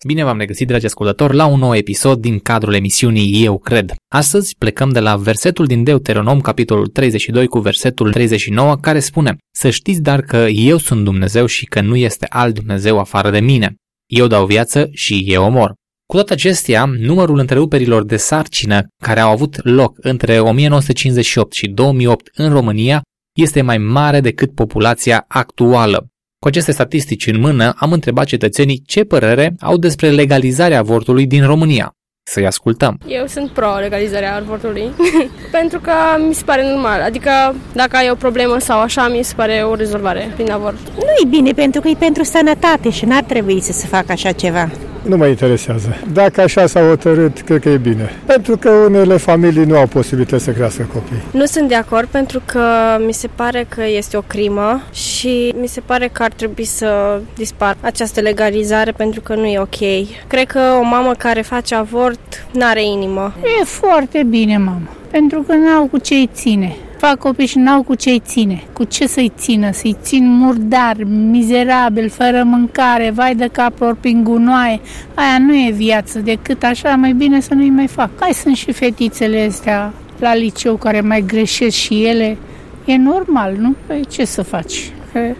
Bine v-am regăsit, dragi ascultători, la un nou episod din cadrul emisiunii Eu Cred. Astăzi plecăm de la versetul din Deuteronom, capitolul 32, cu versetul 39, care spune: Să știți dar că eu sunt Dumnezeu și că nu este alt Dumnezeu afară de mine. Eu dau viață și eu omor. Cu toate acestea, numărul întreruperilor de sarcină care au avut loc între 1958 și 2008 în România este mai mare decât populația actuală. Cu aceste statistici în mână, am întrebat cetățenii ce părere au despre legalizarea avortului din România. Să-i ascultăm. Eu sunt pro-legalizarea avortului, pentru că mi se pare normal. Adică dacă ai o problemă sau așa, mi se pare o rezolvare prin avort. Nu e bine, pentru că e pentru sănătate și n-ar trebui să se facă așa ceva. Nu mă interesează. Dacă așa s-a hotărât, cred că e bine. Pentru că unele familii nu au posibilitatea să crească copii. Nu sunt de acord pentru că mi se pare că este o crimă și mi se pare că ar trebui să dispară această legalizare pentru că nu e ok. Cred că o mamă care face avort n-are inimă. E foarte bine, mamă, pentru că n-au cu ce-i ține. Fac copii și n-au cu ce-i ține. Cu ce să-i țină? Să-i țin murdar, mizerabil, fără mâncare, vai de cap lor prin gunoaie. Aia nu e viață, decât așa, mai bine să nu-i mai fac. Hai, sunt și fetițele astea la liceu care mai greșesc și ele. E normal, nu? Păi ce să faci?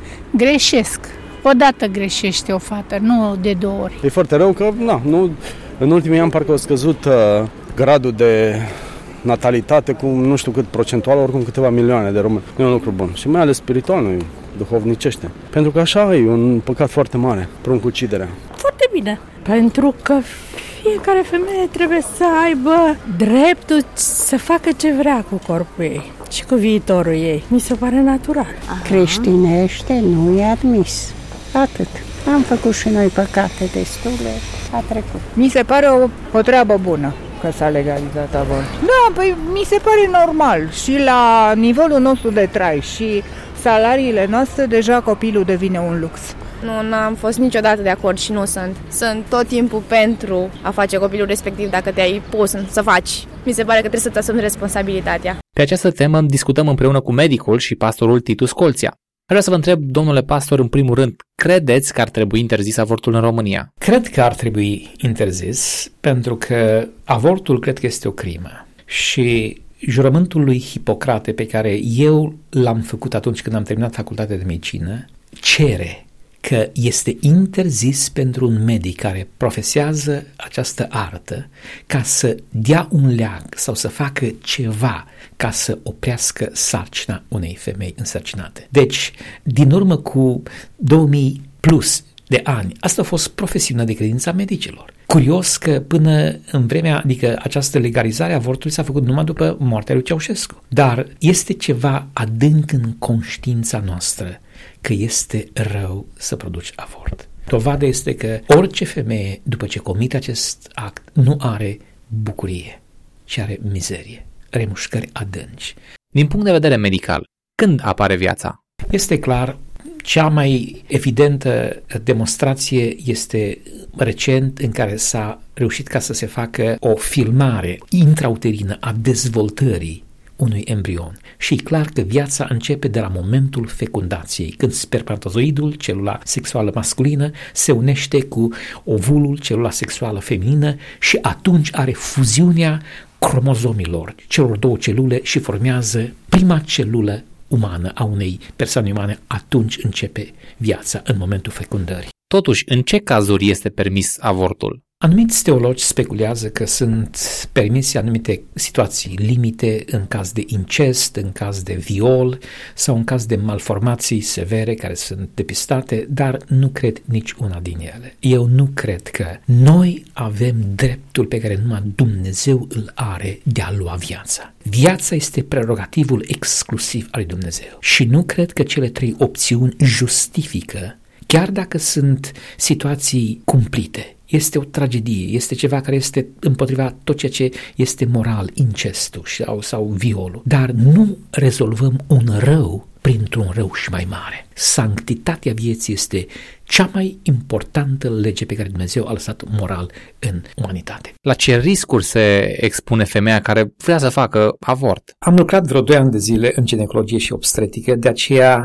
Greșesc. Odată greșește o fată, nu de două ori. E foarte rău că, nu, în ultimii ani parcă a scăzut gradul de natalitate cu nu știu cât procentual, oricum câteva milioane de români. Nu e un lucru bun. Și mai ales spiritual, nu duhovnicește. Pentru că așa e un păcat foarte mare, pruncuciderea. Foarte bine. Pentru că fiecare femeie trebuie să aibă dreptul să facă ce vrea cu corpul ei și cu viitorul ei. Mi se pare natural. Creștinește nu e admis. Atât. Am făcut și noi păcate destule, a trecut. Mi se pare o treabă bună că s-a legalizat avortul. Da, păi mi se pare normal și la nivelul nostru de trai și salariile noastre, deja copilul devine un lux. Nu am fost niciodată de acord și nu sunt. Sunt tot timpul pentru a face copilul respectiv dacă te-ai pus să faci. Mi se pare că trebuie să-ți asumi responsabilitatea. Pe această temă discutăm împreună cu medicul și pastorul Titus Colția. Vreau să vă întreb, domnule pastor, în primul rând, credeți că ar trebui interzis avortul în România? Cred că ar trebui interzis, pentru că avortul cred că este o crimă. Și jurământul lui Hipocrate, pe care eu l-am făcut atunci când am terminat facultatea de medicină, cere că este interzis pentru un medic care profesează această artă ca să dea un leag sau să facă ceva ca să oprească sarcina unei femei însărcinate. Deci, din urmă cu 2000 plus de ani, asta a fost profesiunea de credință a medicilor. Curios că până în vremea, adică această legalizare a avortului s-a făcut numai după moartea lui Ceaușescu. Dar este ceva adânc în conștiința noastră că este rău să produci avort. Dovada este că orice femeie, după ce comite acest act, nu are bucurie, ci are mizerie, remușcări adânci. Din punct de vedere medical, când apare viața? Este clar, cea mai evidentă demonstrație este recent, în care s-a reușit ca să se facă o filmare intrauterină a dezvoltării unui embrion. Și e clar că viața începe de la momentul fecundației, când spermatozoidul, celula sexuală masculină, se unește cu ovulul, celula sexuală feminină, și atunci are fuziunea cromozomilor celor două celule și formează prima celulă umană a unei persoane umane. Atunci începe viața, în momentul fecundării. Totuși, în ce cazuri este permis avortul? Anumiți teologi speculează că sunt permise anumite situații limite în caz de incest, în caz de viol sau în caz de malformații severe care sunt depistate, dar nu cred nici una din ele. Eu nu cred că noi avem dreptul pe care numai Dumnezeu îl are de a lua viața. Viața este prerogativul exclusiv al lui Dumnezeu și nu cred că cele trei opțiuni justifică, chiar dacă sunt situații cumplite. Este o tragedie, este ceva care este împotriva tot ceea ce este moral, incestul sau violul. Dar nu rezolvăm un rău printr-un rău și mai mare. Sanctitatea vieții este cea mai importantă lege pe care Dumnezeu a lăsat moral în umanitate. La ce riscuri se expune femeia care vrea să facă avort? Am lucrat vreo 2 ani de zile în ginecologie și obstetrică, de aceea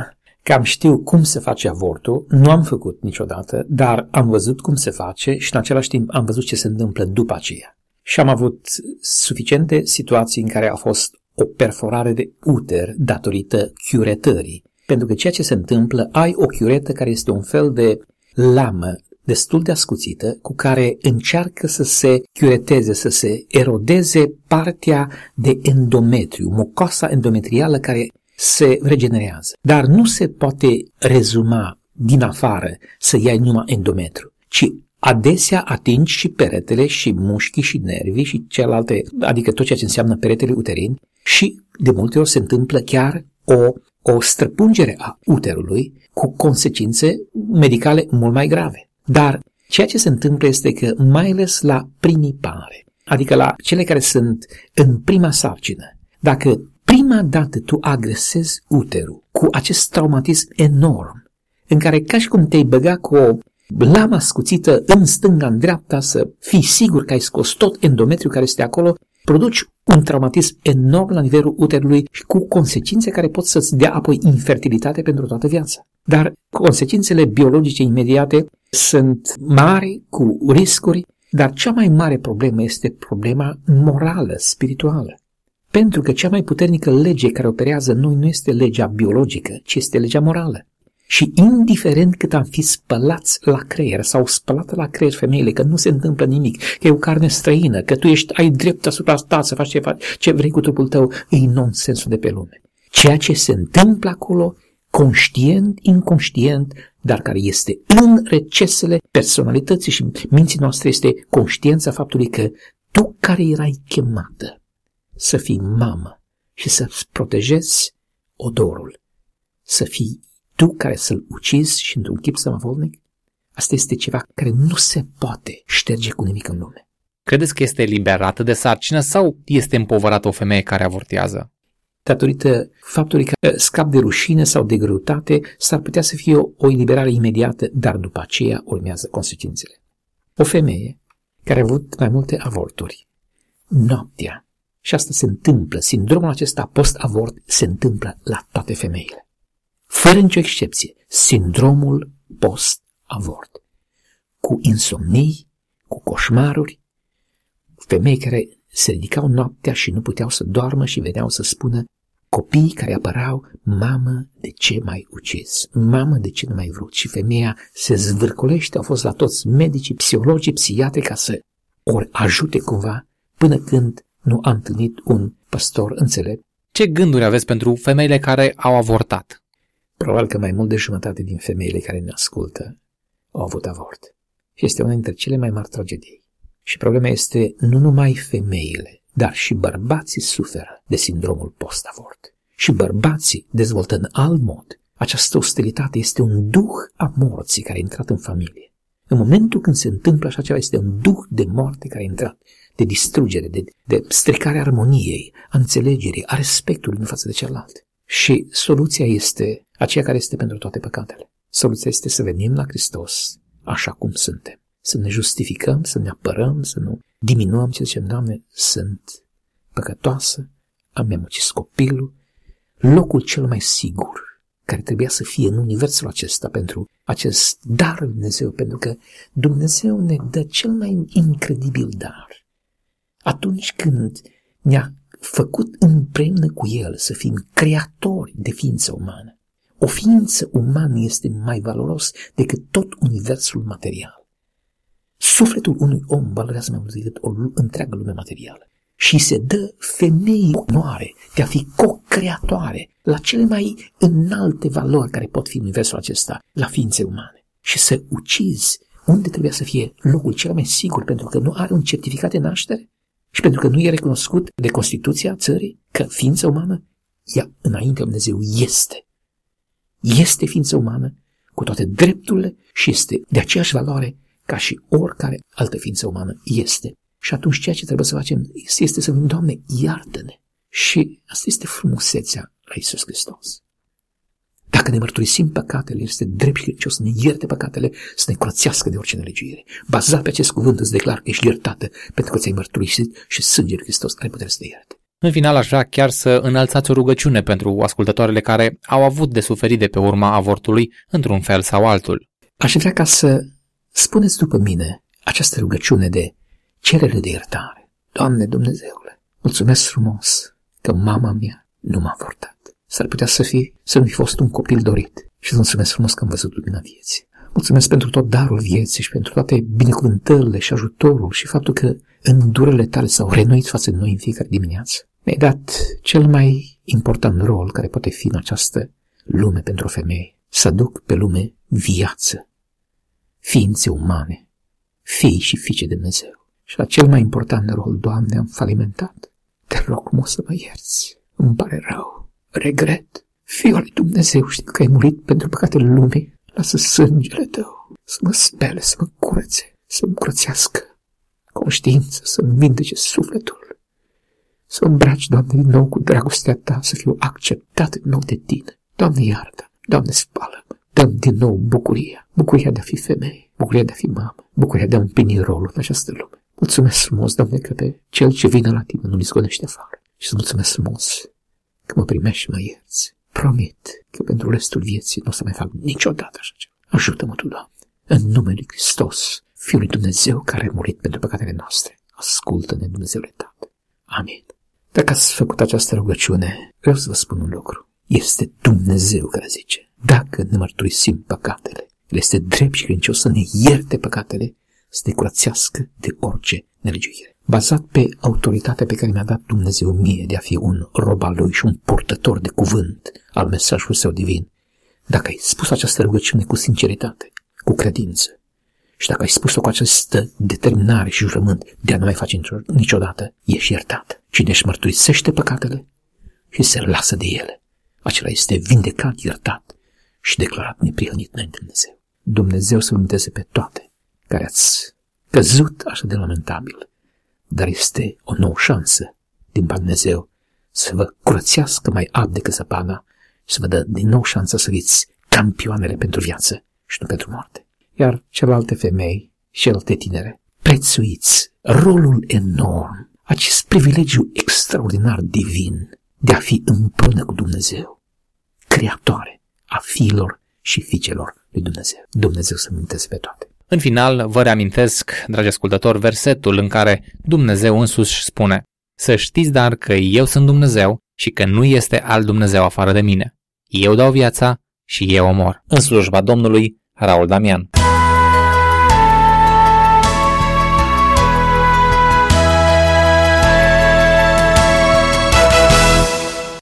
Cam știu cum se face avortul, nu am făcut niciodată, dar am văzut cum se face și în același timp am văzut ce se întâmplă după aceea. Și am avut suficiente situații în care a fost o perforare de uter datorită chiuretării. Pentru că ceea ce se întâmplă, ai o chiuretă care este un fel de lamă destul de ascuțită cu care încearcă să se chiureteze, să se erodeze partea de endometriu, mucoasa endometrială care se regenerează. Dar nu se poate rezuma din afară să iei numai endometriu, ci adesea atingi și peretele și mușchii și nervii și celelalte, adică tot ceea ce înseamnă peretele uterin și de multe ori se întâmplă chiar o străpungere a uterului cu consecințe medicale mult mai grave. Dar ceea ce se întâmplă este că, mai ales la primipare, adică la cele care sunt în prima sarcină, dacă prima dată tu agresezi uterul cu acest traumatism enorm, în care ca și cum te-ai băga cu o lamă scuțită în stânga, în dreapta, să fii sigur că ai scos tot endometriul care este acolo, produci un traumatism enorm la nivelul uterului și cu consecințe care pot să-ți dea apoi infertilitate pentru toată viața. Dar consecințele biologice imediate sunt mari, cu riscuri, dar cea mai mare problemă este problema morală, spirituală. Pentru că cea mai puternică lege care operează în noi nu este legea biologică, ci este legea morală. Și indiferent cât am fi spălați la creier sau spălată la creier femeile, că nu se întâmplă nimic, că e o carne străină, că tu ai drept asupra ta să faci ce vrei cu trupul tău, e nonsensul de pe lume. Ceea ce se întâmplă acolo, conștient, inconștient, dar care este în recesele personalității și minții noastre, este conștiența faptului că tu care erai chemată să fii mamă și să-ți protejezi odorul, să fii tu care să-l ucizi și într-un chip sămăvolnic, asta este ceva care nu se poate șterge cu nimic în lume. Credeți că este eliberată de sarcină sau este împovărată o femeie care avortează? Datorită faptului că scap de rușine sau de greutate, s-ar putea să fie o eliberare imediată, dar după aceea urmează consecințele. O femeie care a avut mai multe avorturi, noaptea, și asta se întâmplă, sindromul acesta post-avort se întâmplă la toate femeile. Fără nicio excepție, sindromul post-avort. Cu insomnii, cu coșmaruri, femei care se ridicau noaptea și nu puteau să doarmă și veneau să spună copiii care apărau, mamă, de ce m-ai ucis? Mamă, de ce nu m-ai vrut? Și femeia se zvârcolește, au fost la toți medicii, psihologii, psihiatri ca să ori ajute cumva până când nu a întâlnit un păstor înțelept. Ce gânduri aveți pentru femeile care au avortat? Probabil că mai mult de jumătate din femeile care ne ascultă au avut avort. Și este una dintre cele mai mari tragedii. Și problema este nu numai femeile, dar și bărbații suferă de sindromul post-avort. Și bărbații dezvoltă în alt mod. Această ostilitate este un duh a morții care a intrat în familie. În momentul când se întâmplă așa ceva, este un duh de moarte care a intrat, de distrugere, de stricare a armoniei, a înțelegerii, a respectului în față de celălalt. Și soluția este aceea care este pentru toate păcatele. Soluția este să venim la Hristos așa cum suntem. Să ne justificăm, să ne apărăm, să nu diminuăm ce zicem, Doamne, sunt păcătoasă, mi-am ucis copilul. Locul cel mai sigur care trebuia să fie în universul acesta pentru acest dar lui Dumnezeu, pentru că Dumnezeu ne dă cel mai incredibil dar. Atunci când ne-a făcut împreună cu El să fim creatori de ființă umană. O ființă umană este mai valoros decât tot universul material. Sufletul unui om valorează mai mult decât o întreagă lume materială. Și se dă femeii onoare de a fi co-creatoare la cele mai înalte valori care pot fi în universul acesta, la ființe umane. Și să ucizi unde trebuia să fie locul cel mai sigur, pentru că nu are un certificat de naștere și pentru că nu e recunoscut de Constituția țării că ființa umană, ea înaintea lui Dumnezeu este. Este ființă umană cu toate drepturile și este de aceeași valoare ca și oricare altă ființă umană este. Și atunci ceea ce trebuie să facem este să vin, Doamne, iartă-ne. Și asta este frumusețea la Iisus Hristos. Dacă ne mărturisim păcatele, este drept și credincios să ne ierte păcatele, să ne curățească de orice nelegiuire. Bazat pe acest cuvânt îți declar că ești iertată pentru că ți-ai mărturisit și sângele lui Hristos are putere să te ierte. În final, aș vrea chiar să înălțați o rugăciune pentru ascultătoarele care au avut de suferit de pe urma avortului, într-un fel sau altul. Aș vrea ca să spuneți după mine această rugăciune de cerere de iertare. Doamne Dumnezeule, mulțumesc frumos că mama mea nu m-a avortat. S-ar putea să nu fi fost un copil dorit. Și mulțumesc frumos că am văzut lumina vieții. Mulțumesc pentru tot darul vieții și pentru toate binecuvântările și ajutorul și faptul că îndurările tale s-au reînnoit față de noi în fiecare dimineață. Mi-ai dat cel mai important rol care poate fi în această lume pentru o femeie. Să aduc pe lume viață, ființe umane, fii și fiice de Dumnezeu. Și la cel mai important rol, Doamne, am falimentat. Te rog frumos să mă ierți. Îmi pare rău. Regret. Fiul lui Dumnezeu, știu că ai murit pentru păcatele lumii. Lasă sângele tău să mă spele, să mă curățe, să-mi curățească conștiința, să-mi vindece sufletul. Să mă îmbraci, Doamne, din nou cu dragostea ta, să fiu acceptat din nou de tine. Doamne, iartă, Doamne, spală-mă. Dă-mi din nou bucuria de a fi femeie, bucuria de a fi mamă, bucuria de a împlini rolul în această lume. Mulțumesc frumos, Doamne, că pe cel ce vine la tine nu-l izgonește afară. Și să mulțumesc frumos că mă primești și mă ierți. Promit că pentru restul vieții nu o să mai fac niciodată așa ceva. Ajută-mă tu, Doamne, în numele lui Hristos, Fiul lui Dumnezeu care a murit pentru păcatele noastre. Ascultă-ne, Dumnezeule Tată. Amin. Dacă ați făcut această rugăciune, vreau să vă spun un lucru. Este Dumnezeu care zice, dacă ne mărturisim păcatele, El este drept și credincios să ne ierte păcatele, să ne curățească de orice nelegiuire. Bazat pe autoritatea pe care mi-a dat Dumnezeu mie de a fi un rob al Lui și un purtător de cuvânt al mesajului Său divin, dacă ai spus această rugăciune cu sinceritate, cu credință, și dacă ai spus-o cu această determinare și jurământ de a nu mai face niciodată, ești iertat. Cine își mărturisește păcatele și se lasă de ele, acela este vindecat, iertat și declarat neprihănit înainte de Dumnezeu. Dumnezeu să vindeze pe toate care ați căzut așa de lamentabil, dar este o nouă șansă din Dumnezeu să vă curățească mai alb decât zăpada și să vă dă din nou șansa să fiți campioanele pentru viață și nu pentru moarte. Iar celelalte femei și celelalte tinere, prețuiți rolul enorm, acest privilegiu extraordinar divin de a fi împreună cu Dumnezeu, creatoare a fiilor și fiicelor lui Dumnezeu. Dumnezeu să mânteze pe toate. În final, vă reamintesc, dragi ascultători, versetul în care Dumnezeu însuși spune: să știți dar că eu sunt Dumnezeu și că nu este alt Dumnezeu afară de mine. Eu dau viața și eu omor. În slujba Domnului, Raul Damian.